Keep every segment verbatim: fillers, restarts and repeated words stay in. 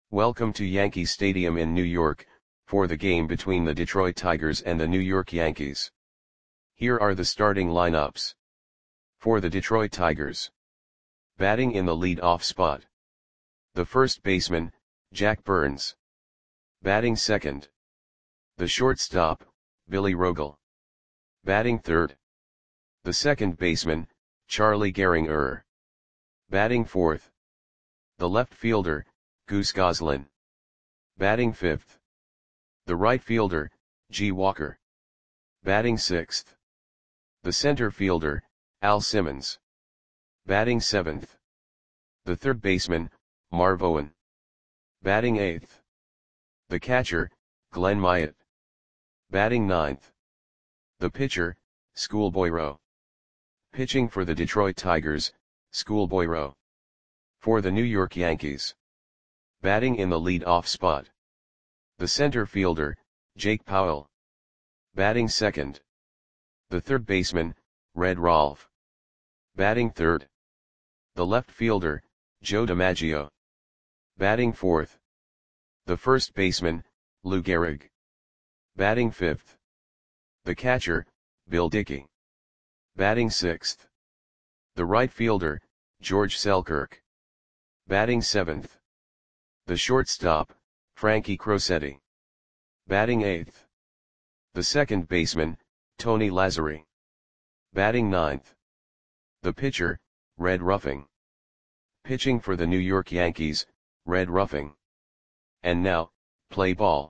Welcome to Yankee Stadium in New York, for the game between the Detroit Tigers and the New York Yankees. Here are the starting lineups. For the Detroit Tigers. Batting in the lead-off spot. The first baseman, Jack Burns. Batting second. The shortstop, Billy Rogel. Batting third. The second baseman, Charlie Gehringer. Batting fourth. The left fielder, Goose Goslin. Batting fifth. The right fielder, G. Walker. Batting sixth. The center fielder, Al Simmons. Batting seventh. The third baseman, Marv Owen. Batting eighth. The catcher, Glenn Myatt. Batting ninth. The pitcher, Schoolboy Rowe. Pitching for the Detroit Tigers, Schoolboy Rowe. For the New York Yankees. Batting in the lead-off spot. The center fielder, Jake Powell. Batting second. The third baseman, Red Rolfe. Batting third. The left fielder, Joe DiMaggio. Batting fourth. The first baseman, Lou Gehrig. Batting fifth. The catcher, Bill Dickey. Batting sixth. The right fielder, George Selkirk. Batting seventh. The shortstop, Frankie Crosetti. Batting eighth. The second baseman, Tony Lazzeri. Batting ninth. The pitcher, Red Ruffing. Pitching for the New York Yankees, Red Ruffing. And now, play ball.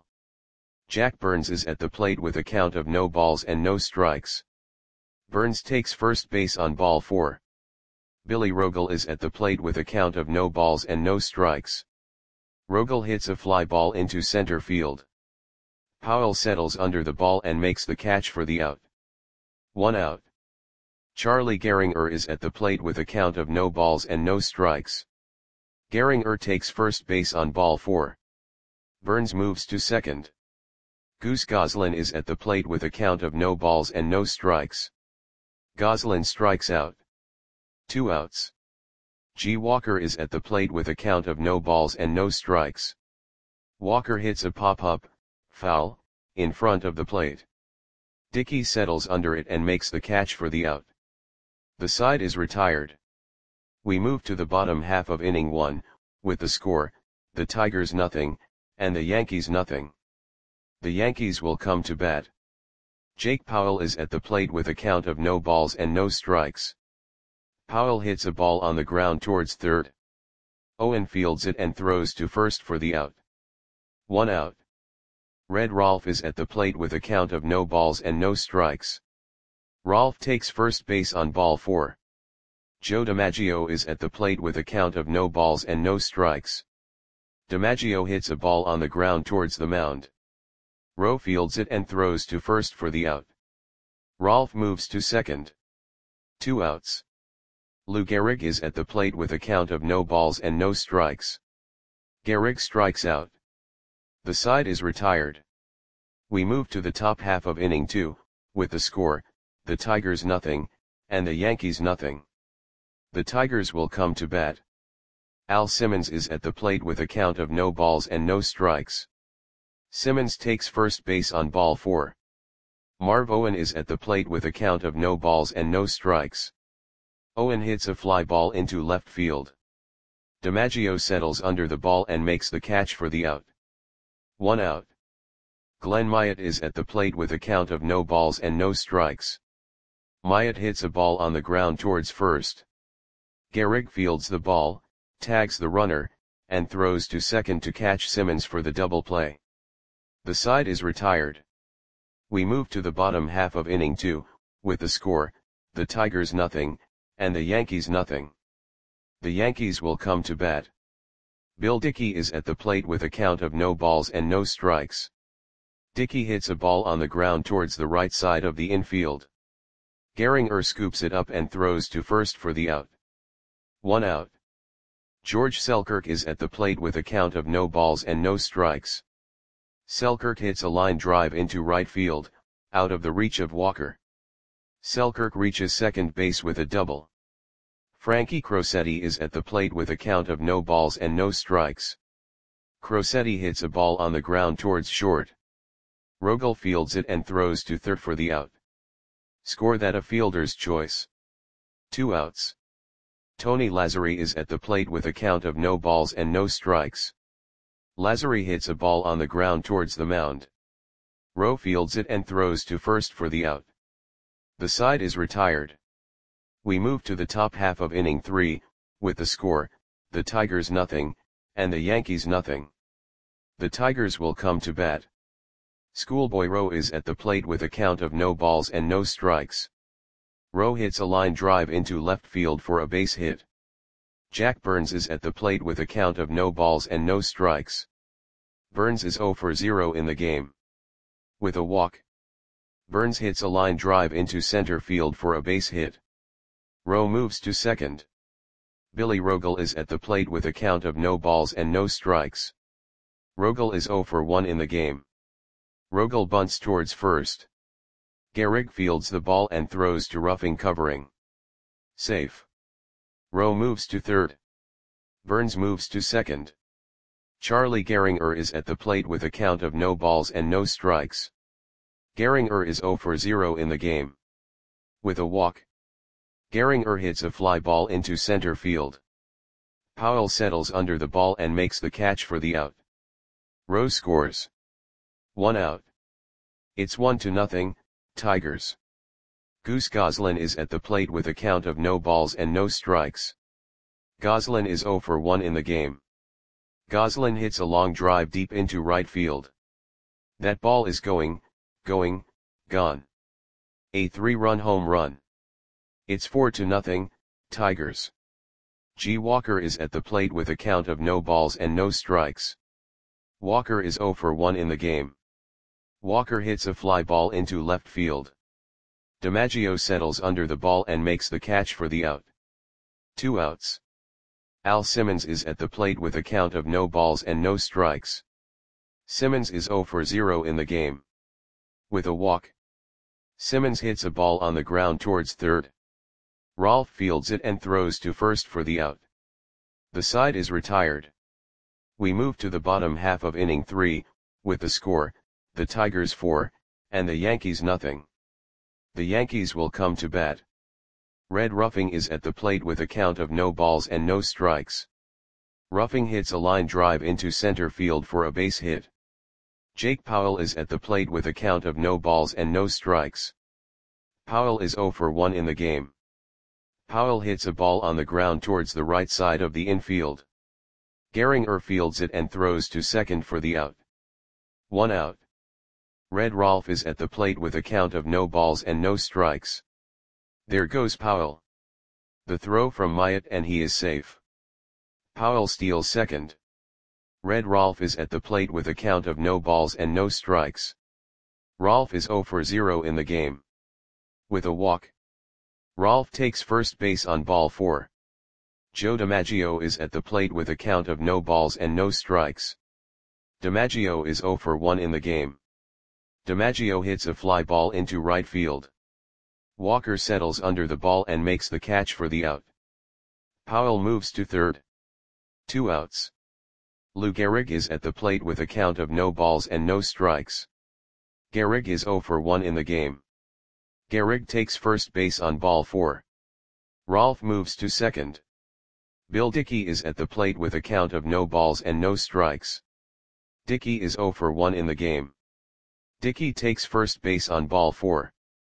Jack Burns is at the plate with a count of no balls and no strikes. Burns takes first base on ball four. Billy Rogel is at the plate with a count of no balls and no strikes. Rogel hits a fly ball into center field. Powell settles under the ball and makes the catch for the out. One out. Charlie Gehringer is at the plate with a count of no balls and no strikes. Gehringer takes first base on ball four. Burns moves to second. Goose Goslin is at the plate with a count of no balls and no strikes. Goslin strikes out. Two outs. G. Walker is at the plate with a count of no balls and no strikes. Walker hits a pop-up, foul, in front of the plate. Dickey settles under it and makes the catch for the out. The side is retired. We move to the bottom half of inning one, with the score, the Tigers nothing, and the Yankees nothing. The Yankees will come to bat. Jake Powell is at the plate with a count of no balls and no strikes. Powell hits a ball on the ground towards third. Owen fields it and throws to first for the out. One out. Red Rolfe is at the plate with a count of no balls and no strikes. Rolfe takes first base on ball four. Joe DiMaggio is at the plate with a count of no balls and no strikes. DiMaggio hits a ball on the ground towards the mound. Rowe fields it and throws to first for the out. Rolfe moves to second. Two outs. Lou Gehrig is at the plate with a count of no balls and no strikes. Gehrig strikes out. The side is retired. We move to the top half of inning two, with the score, the Tigers nothing, and the Yankees nothing. The Tigers will come to bat. Al Simmons is at the plate with a count of no balls and no strikes. Simmons takes first base on ball four. Marv Owen is at the plate with a count of no balls and no strikes. Owen hits a fly ball into left field. DiMaggio settles under the ball and makes the catch for the out. One out. Glenn Myatt is at the plate with a count of no balls and no strikes. Myatt hits a ball on the ground towards first. Gehrig fields the ball, tags the runner, and throws to second to catch Simmons for the double play. The side is retired. We move to the bottom half of inning two, with the score, the Tigers nothing, and the Yankees nothing. The Yankees will come to bat. Bill Dickey is at the plate with a count of no balls and no strikes. Dickey hits a ball on the ground towards the right side of the infield. Gehringer scoops it up and throws to first for the out. One out. George Selkirk is at the plate with a count of no balls and no strikes. Selkirk hits a line drive into right field, out of the reach of Walker. Selkirk reaches second base with a double. Frankie Crosetti is at the plate with a count of no balls and no strikes. Crosetti hits a ball on the ground towards short. Rogel fields it and throws to third for the out. Score that a fielder's choice. Two outs. Tony Lazzari is at the plate with a count of no balls and no strikes. Lazzari hits a ball on the ground towards the mound. Rowe fields it and throws to first for the out. The side is retired. We move to the top half of inning three, with the score, the Tigers nothing, and the Yankees nothing. The Tigers will come to bat. Schoolboy Rowe is at the plate with a count of no balls and no strikes. Rowe hits a line drive into left field for a base hit. Jack Burns is at the plate with a count of no balls and no strikes. Burns is zero for zero in the game. With a walk, Burns hits a line drive into center field for a base hit. Rowe moves to second. Billy Rogel is at the plate with a count of no balls and no strikes. Rogel is zero for one in the game. Rogel bunts towards first. Gehrig fields the ball and throws to Ruffing covering. Safe. Rowe moves to third. Burns moves to second. Charlie Gehringer is at the plate with a count of no balls and no strikes. Gehringer is zero for zero in the game. With a walk, Gehringer hits a fly ball into center field. Powell settles under the ball and makes the catch for the out. Rowe scores. One out. It's one to nothing, Tigers. Goose Goslin is at the plate with a count of no balls and no strikes. Goslin is zero for one in the game. Goslin hits a long drive deep into right field. That ball is going, going, gone. A three-run home run. It's four to nothing, Tigers. G. Walker is at the plate with a count of no balls and no strikes. Walker is zero for one in the game. Walker hits a fly ball into left field. DiMaggio settles under the ball and makes the catch for the out. Two outs. Al Simmons is at the plate with a count of no balls and no strikes. Simmons is zero for zero in the game. With a walk, Simmons hits a ball on the ground towards third. Rolfe fields it and throws to first for the out. The side is retired. We move to the bottom half of inning three, with the score, the Tigers four, and the Yankees nothing. The Yankees will come to bat. Red Ruffing is at the plate with a count of no balls and no strikes. Ruffing hits a line drive into center field for a base hit. Jake Powell is at the plate with a count of no balls and no strikes. Powell is zero for one in the game. Powell hits a ball on the ground towards the right side of the infield. Gehringer fields it and throws to second for the out. One out. Red Rolfe is at the plate with a count of no balls and no strikes. There goes Powell. The throw from Myatt and he is safe. Powell steals second. Red Rolfe is at the plate with a count of no balls and no strikes. Rolfe is zero for zero in the game. With a walk, Rolfe takes first base on ball four. Joe DiMaggio is at the plate with a count of no balls and no strikes. DiMaggio is zero for one in the game. DiMaggio hits a fly ball into right field. Walker settles under the ball and makes the catch for the out. Powell moves to third. Two outs. Lou Gehrig is at the plate with a count of no balls and no strikes. Gehrig is zero for one in the game. Gehrig takes first base on ball four. Rolfe moves to second. Bill Dickey is at the plate with a count of no balls and no strikes. Dickey is zero for one in the game. Dickey takes first base on ball four.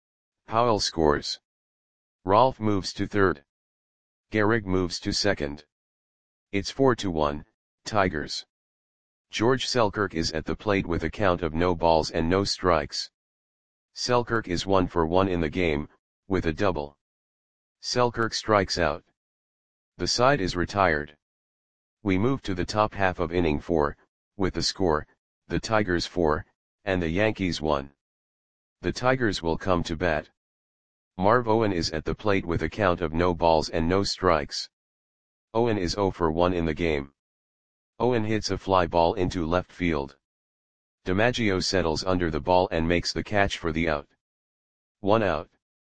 Powell scores. Rolfe moves to third. Gehrig moves to second. It's four to one, Tigers. George Selkirk is at the plate with a count of no balls and no strikes. Selkirk is one for one in the game, with a double. Selkirk strikes out. The side is retired. We move to the top half of inning four, with the score, the Tigers four, and the Yankees one. The Tigers will come to bat. Marv Owen is at the plate with a count of no balls and no strikes. Owen is zero for one in the game. Owen hits a fly ball into left field. DiMaggio settles under the ball and makes the catch for the out. One out.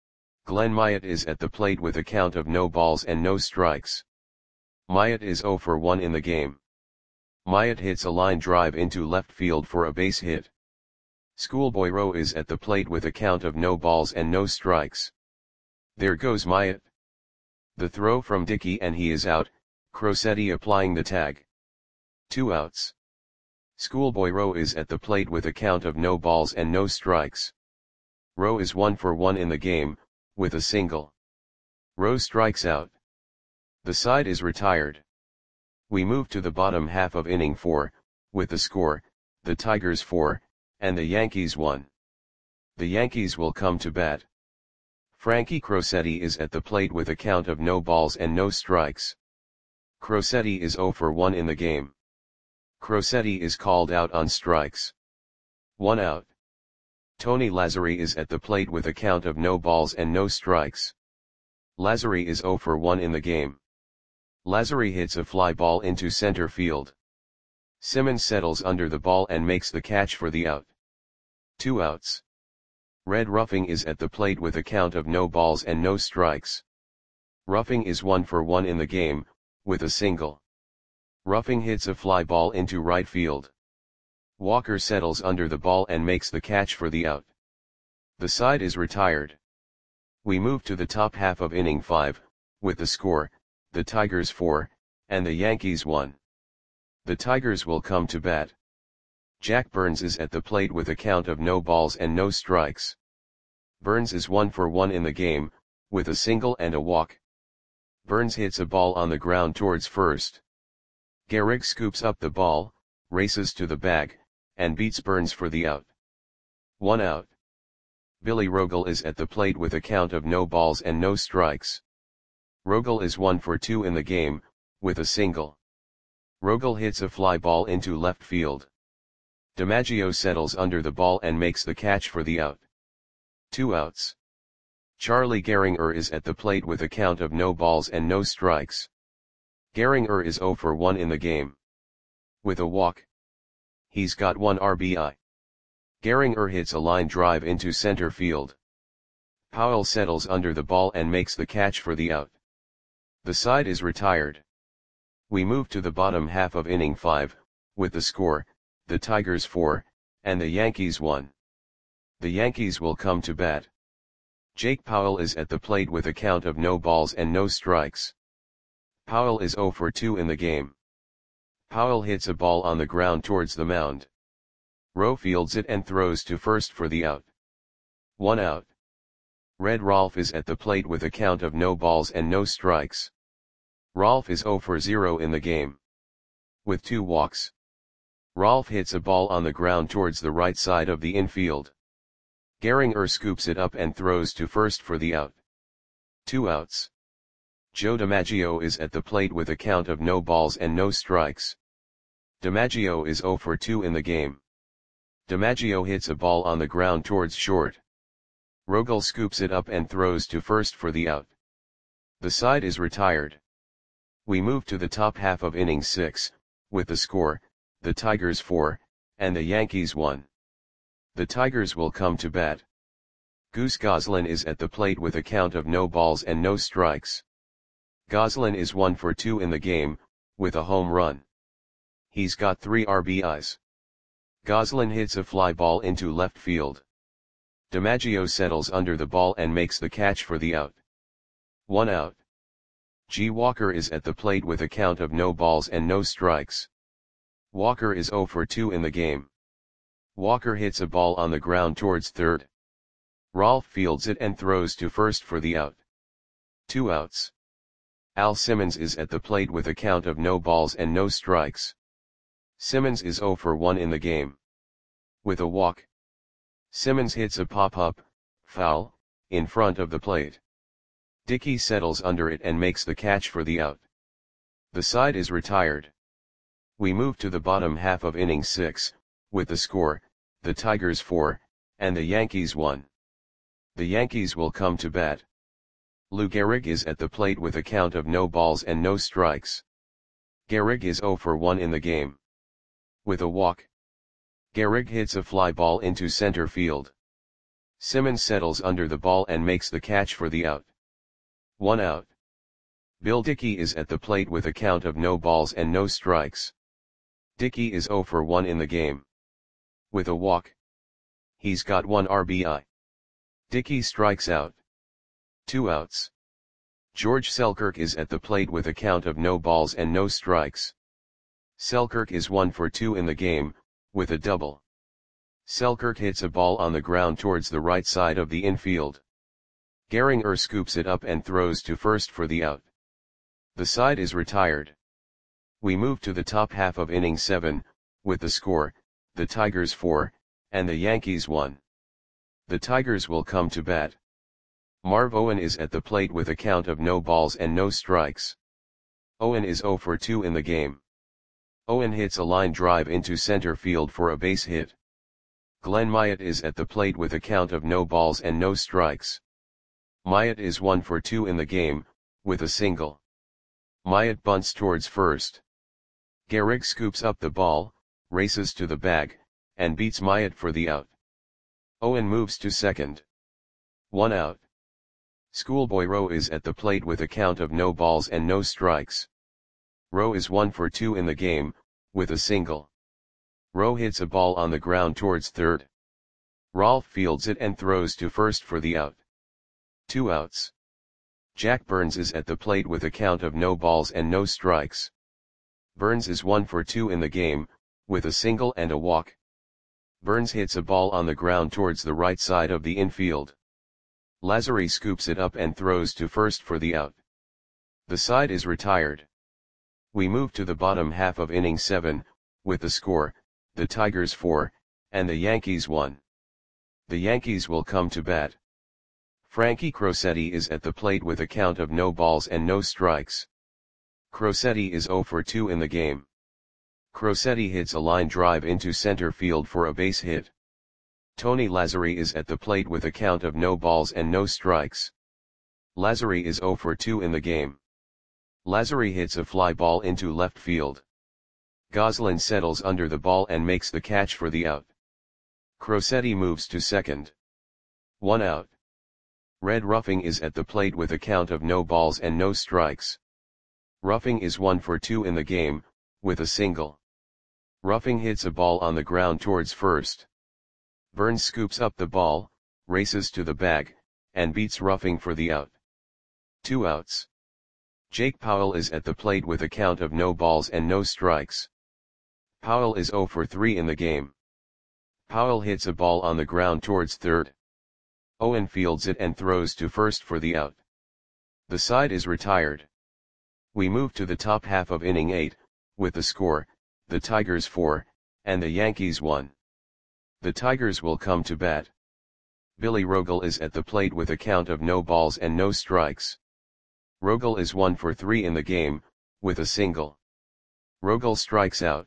Glenn Myatt is at the plate with a count of no balls and no strikes. Myatt is zero for one in the game. Myatt hits a line drive into left field for a base hit. Schoolboy Rowe is at the plate with a count of no balls and no strikes. There goes Myatt. The throw from Dickey and he is out, Crosetti applying the tag. Two outs. Schoolboy Rowe is at the plate with a count of no balls and no strikes. Rowe is one for one in the game, with a single. Rowe strikes out. The side is retired. We move to the bottom half of inning four, with the score, the Tigers four, and the Yankees one. The Yankees will come to bat. Frankie Crosetti is at the plate with a count of no balls and no strikes. Crosetti is zero for one in the game. Crosetti is called out on strikes. One out. Tony Lazzeri is at the plate with a count of no balls and no strikes. Lazzeri is zero for one in the game. Lazzeri hits a fly ball into center field. Simmons settles under the ball and makes the catch for the out. Two outs. Red Ruffing is at the plate with a count of no balls and no strikes. Ruffing is one for one in the game, with a single. Ruffing hits a fly ball into right field. Walker settles under the ball and makes the catch for the out. The side is retired. We move to the top half of inning five, with the score, the Tigers four, and the Yankees one. The Tigers will come to bat. Jack Burns is at the plate with a count of no balls and no strikes. Burns is one for one in the game, with a single and a walk. Burns hits a ball on the ground towards first. Gehrig scoops up the ball, races to the bag, and beats Burns for the out. One out. Billy Rogel is at the plate with a count of no balls and no strikes. Rogel is one for two in the game, with a single. Rogel hits a fly ball into left field. DiMaggio settles under the ball and makes the catch for the out. Two outs. Charlie Gehringer is at the plate with a count of no balls and no strikes. Gehringer is zero for one in the game. With a walk. He's got one R B I. Gehringer hits a line drive into center field. Powell settles under the ball and makes the catch for the out. The side is retired. We move to the bottom half of inning five, with the score, the Tigers four, and the Yankees one. The Yankees will come to bat. Jake Powell is at the plate with a count of no balls and no strikes. Powell is zero for two in the game. Powell hits a ball on the ground towards the mound. Rowe fields it and throws to first for the out. One out. Red Rolfe is at the plate with a count of no balls and no strikes. Rolfe is zero for zero in the game. With two walks. Rolfe hits a ball on the ground towards the right side of the infield. Gehringer scoops it up and throws to first for the out. Two outs. Joe DiMaggio is at the plate with a count of no balls and no strikes. DiMaggio is zero for two in the game. DiMaggio hits a ball on the ground towards short. Rogel scoops it up and throws to first for the out. The side is retired. We move to the top half of inning six, with the score, the Tigers four, and the Yankees one. The Tigers will come to bat. Goose Goslin is at the plate with a count of no balls and no strikes. Goslin is one for two in the game, with a home run. He's got three R B Is. Goslin hits a fly ball into left field. DiMaggio settles under the ball and makes the catch for the out. One out. G. Walker is at the plate with a count of no balls and no strikes. Walker is zero for two in the game. Walker hits a ball on the ground towards third. Rolfe fields it and throws to first for the out. Two outs. Al Simmons is at the plate with a count of no balls and no strikes. Simmons is zero for one in the game. With a walk. Simmons hits a pop-up, foul, in front of the plate. Dickey settles under it and makes the catch for the out. The side is retired. We move to the bottom half of inning six, with the score, the Tigers four, and the Yankees one. The Yankees will come to bat. Lou Gehrig is at the plate with a count of no balls and no strikes. Gehrig is zero for one in the game. With a walk. Gehrig hits a fly ball into center field. Simmons settles under the ball and makes the catch for the out. One out. Bill Dickey is at the plate with a count of no balls and no strikes. Dickey is zero for one in the game. With a walk. He's got one R B I. Dickey strikes out. Two outs. George Selkirk is at the plate with a count of no balls and no strikes. Selkirk is one for two in the game, with a double. Selkirk hits a ball on the ground towards the right side of the infield. Gehringer scoops it up and throws to first for the out. The side is retired. We move to the top half of inning seven, with the score, the Tigers four, and the Yankees one. The Tigers will come to bat. Marv Owen is at the plate with a count of no balls and no strikes. Owen is zero for two in the game. Owen hits a line drive into center field for a base hit. Glenn Myatt is at the plate with a count of no balls and no strikes. Myatt is one for two in the game, with a single. Myatt bunts towards first. Gehrig scoops up the ball, races to the bag, and beats Myatt for the out. Owen moves to second. One out. Schoolboy Rowe is at the plate with a count of no balls and no strikes. Rowe is one for two in the game, with a single. Rowe hits a ball on the ground towards third. Rolfe fields it and throws to first for the out. Two outs. Jack Burns is at the plate with a count of no balls and no strikes. Burns is one for two in the game, with a single and a walk. Burns hits a ball on the ground towards the right side of the infield. Lazzari scoops it up and throws to first for the out. The side is retired. We move to the bottom half of inning seven, with the score, the Tigers four, and the Yankees one. The Yankees will come to bat. Frankie Crosetti is at the plate with a count of no balls and no strikes. Crosetti is zero for two in the game. Crosetti hits a line drive into center field for a base hit. Tony Lazzari is at the plate with a count of no balls and no strikes. Lazzari is zero for two in the game. Lazzari hits a fly ball into left field. Goslin settles under the ball and makes the catch for the out. Crosetti moves to second. One out. Red Ruffing is at the plate with a count of no balls and no strikes. Ruffing is one for two in the game, with a single. Ruffing hits a ball on the ground towards first. Burns scoops up the ball, races to the bag, and beats Ruffing for the out. Two outs. Jake Powell is at the plate with a count of no balls and no strikes. Powell is zero for three in the game. Powell hits a ball on the ground towards third. Owen fields it and throws to first for the out. The side is retired. We move to the top half of inning eight, with the score, the Tigers four, and the Yankees one. The Tigers will come to bat. Billy Rogel is at the plate with a count of no balls and no strikes. Rogel is one for three in the game, with a single. Rogel strikes out.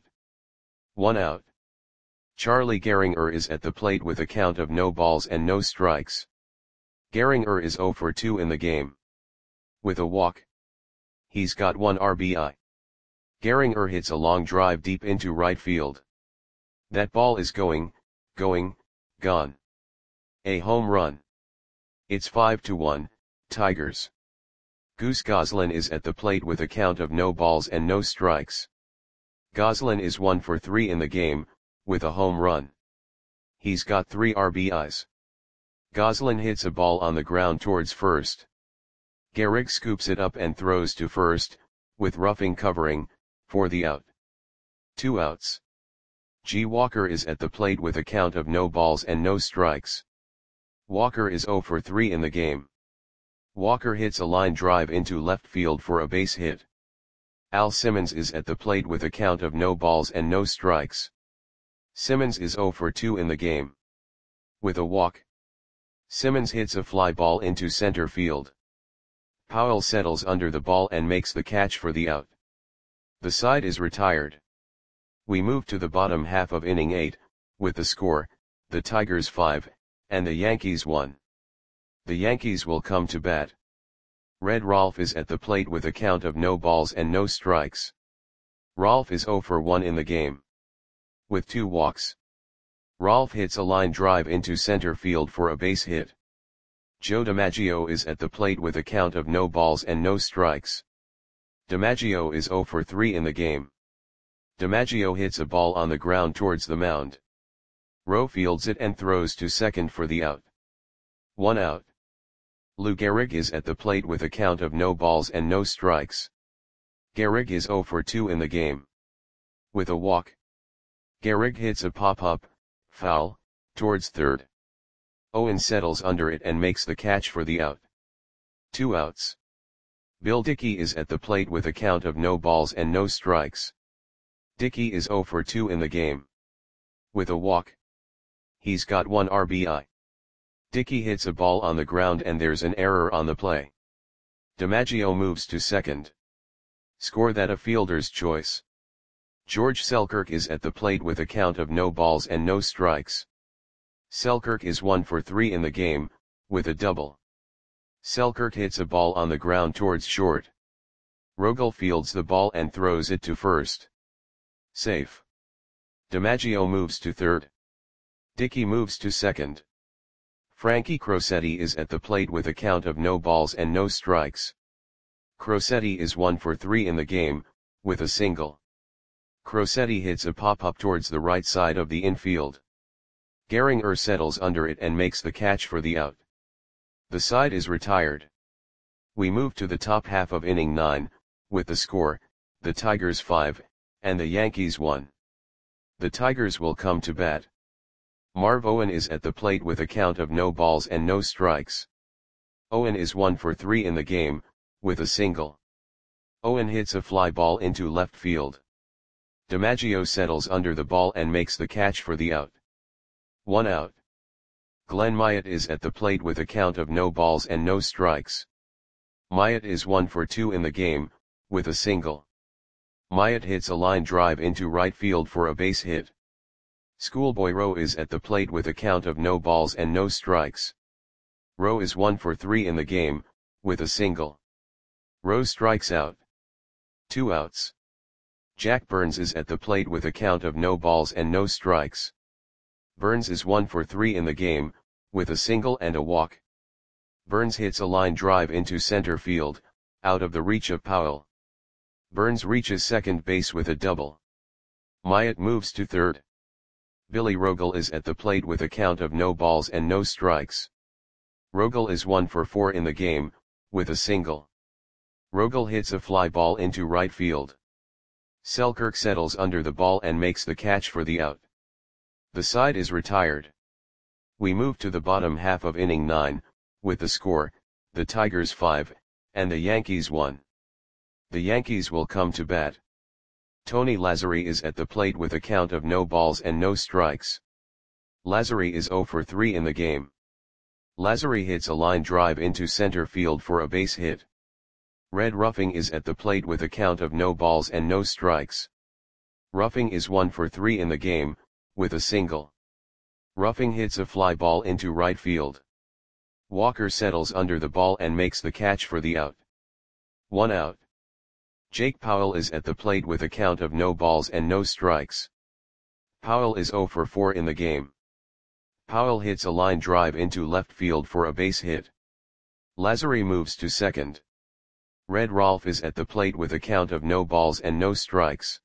One out. Charlie Gehringer is at the plate with a count of no balls and no strikes. Gehringer is zero for two in the game. With a walk. He's got one R B I. Gehringer hits a long drive deep into right field. That ball is going, going, gone. A home run. It's five to one, Tigers. Goose Goslin is at the plate with a count of no balls and no strikes. Goslin is one for three in the game, with a home run. He's got three R B Is. Goslin hits a ball on the ground towards first. Gehrig scoops it up and throws to first, with Ruffing covering, for the out. Two outs. G. Walker is at the plate with a count of no balls and no strikes. Walker is zero for three in the game. Walker hits a line drive into left field for a base hit. Al Simmons is at the plate with a count of no balls and no strikes. Simmons is zero for two in the game. With a walk. Simmons hits a fly ball into center field. Powell settles under the ball and makes the catch for the out. The side is retired. We move to the bottom half of inning eight, with the score, the Tigers five, and the Yankees one. The Yankees will come to bat. Red Rolfe is at the plate with a count of no balls and no strikes. Rolfe is zero for one in the game. With two walks. Rolfe hits a line drive into center field for a base hit. Joe DiMaggio is at the plate with a count of no balls and no strikes. DiMaggio is zero for three in the game. DiMaggio hits a ball on the ground towards the mound. Rowe fields it and throws to second for the out. One out. Lou Gehrig is at the plate with a count of no balls and no strikes. Gehrig is zero for two in the game. With a walk. Gehrig hits a pop-up, foul, towards third. Owen settles under it and makes the catch for the out. Two outs. Bill Dickey is at the plate with a count of no balls and no strikes. Dickey is zero for two in the game. With a walk. He's got one R B I. Dickey hits a ball on the ground and there's an error on the play. DiMaggio moves to second. Score that a fielder's choice. George Selkirk is at the plate with a count of no balls and no strikes. Selkirk is one for three in the game, with a double. Selkirk hits a ball on the ground towards short. Rogel fields the ball and throws it to first. Safe. DiMaggio moves to third. Dickey moves to second. Frankie Crosetti is at the plate with a count of no balls and no strikes. Crosetti is one for three in the game, with a single. Crosetti hits a pop-up towards the right side of the infield. Gehringer settles under it and makes the catch for the out. The side is retired. We move to the top half of inning nine, with the score, the Tigers five, and the Yankees one. The Tigers will come to bat. Marv Owen is at the plate with a count of no balls and no strikes. Owen is one for three in the game, with a single. Owen hits a fly ball into left field. DiMaggio settles under the ball and makes the catch for the out. One out. Glenn Myatt is at the plate with a count of no balls and no strikes. Myatt is one for two in the game, with a single. Myatt hits a line drive into right field for a base hit. Schoolboy Rowe is at the plate with a count of no balls and no strikes. Rowe is one for three in the game, with a single. Rowe strikes out. Two outs. Jack Burns is at the plate with a count of no balls and no strikes. Burns is one for three in the game, with a single and a walk. Burns hits a line drive into center field, out of the reach of Powell. Burns reaches second base with a double. Myatt moves to third. Billy Rogel is at the plate with a count of no balls and no strikes. Rogel is one for four in the game, with a single. Rogel hits a fly ball into right field. Selkirk settles under the ball and makes the catch for the out. The side is retired. We move to the bottom half of inning nine, with the score, the Tigers five, and the Yankees one. The Yankees will come to bat. Tony Lazzari is at the plate with a count of no balls and no strikes. Lazzari is zero for three in the game. Lazzari hits a line drive into center field for a base hit. Red Ruffing is at the plate with a count of no balls and no strikes. Ruffing is one for three in the game, with a single. Ruffing hits a fly ball into right field. Walker settles under the ball and makes the catch for the out. One out. Jake Powell is at the plate with a count of no balls and no strikes. Powell is zero for four in the game. Powell hits a line drive into left field for a base hit. Lazzari moves to second. Red Rolfe is at the plate with a count of no balls and no strikes.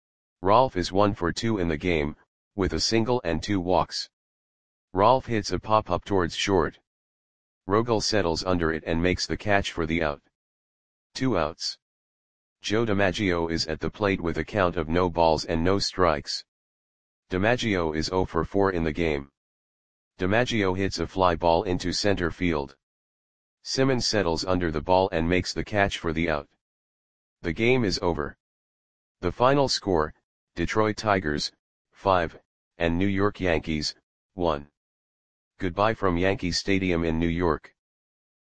Rolfe is one for two in the game, with a single and two walks. Rolfe hits a pop-up towards short. Rogel settles under it and makes the catch for the out. Two outs. Joe DiMaggio is at the plate with a count of no balls and no strikes. DiMaggio is zero for four in the game. DiMaggio hits a fly ball into center field. Simmons settles under the ball and makes the catch for the out. The game is over. The final score, Detroit Tigers, five, and New York Yankees, one. Goodbye from Yankee Stadium in New York.